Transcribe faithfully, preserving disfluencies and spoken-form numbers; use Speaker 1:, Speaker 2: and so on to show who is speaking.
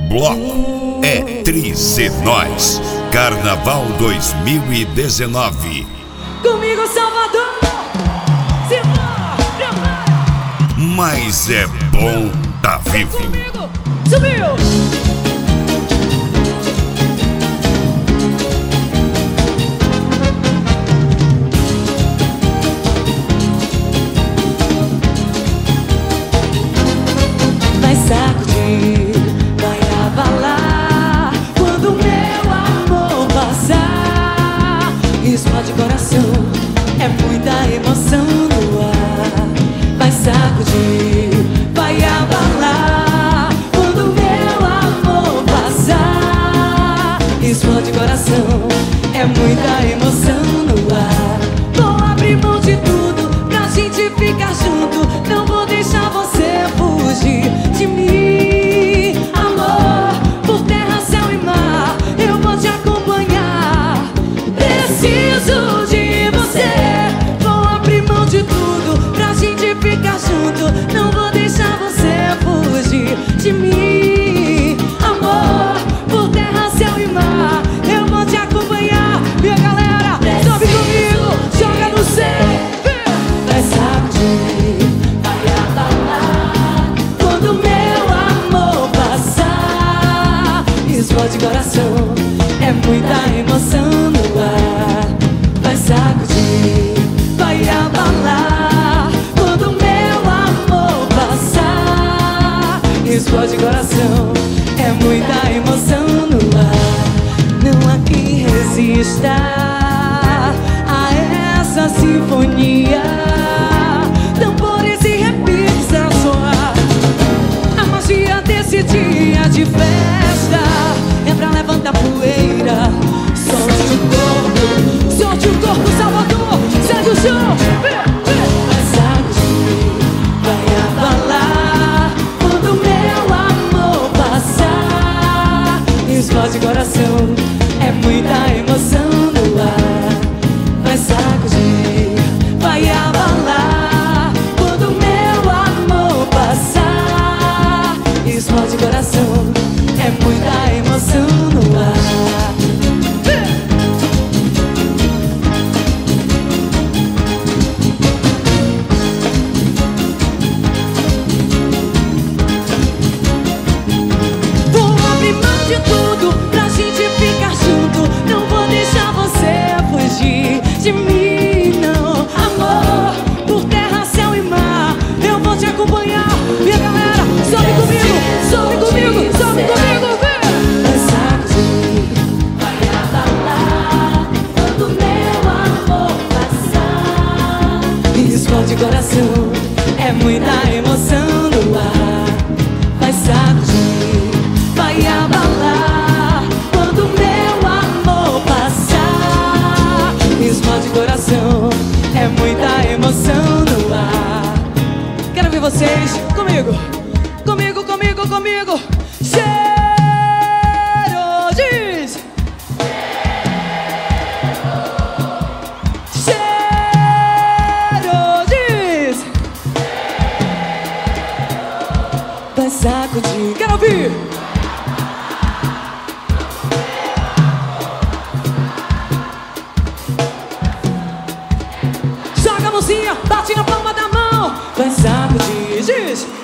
Speaker 1: bloco é Tris e Nós, Carnaval dois mil e dezenove.
Speaker 2: Comigo, Salvador!
Speaker 1: Mas é bom tá vivo.
Speaker 2: Comigo! Subiu! Vai sacudir, vai abalar quando meu amor passar. Explode coração, é muita emoção no ar. Vai sacudir, vai abalar quando meu amor passar. Explode coração, é muita emoção no ar. Vou abrir mão de tudo pra gente ficar junto. Não vou deixar você fugir de mim, amor. Por terra, céu e mar, eu vou te acompanhar. Preciso de você. Vou abrir mão de tudo pra gente ficar junto. Não vou deixar você fugir de mim, amor. Por terra, céu e mar, eu vou te acompanhar. E a galera, sobe comigo, joga no céu. Vai sacudir, vai abalar quando meu amor passar. Explode coração, é muita emoção no ar. Vai sacudir, vai abalar quando meu amor passar. Explode coração, é muita emoção no ar. Não há quem resista a essa sinfonia. Tambores e repiques a soar. A magia desse dia de festa é pra levantar poeira. Solte o corpo, solte o corpo, Salvador, segue o chão. Vai sacudir, vai abalar quando meu amor passar. Explode coração, é muita emoção no ar. Vai sacudir, vai abalar quando meu amor passar. Explode coração, é muita emoção no ar. Vou abrir mão de tudo pra gente ficar junto. Não vou deixar você fugir de mim, não, amor. Por terra, céu e mar, eu vou te acompanhar. E a galera, sobe comigo, sobe comigo, sobe comigo, vem! Vai sacudir, vai abalar quando meu amor passar. Explode coração, é muita emoção no ar. Vai sacudir, vai abalar quando meu amor passar. Explode coração, é muita emoção no ar. Quero ver vocês comigo, comigo, comigo, comigo. Cheiro diz. Cheiro diz. Vai sacudir, quero ouvir. Joga a mãozinha, bate na palma da mão. Vai sacudir, diz.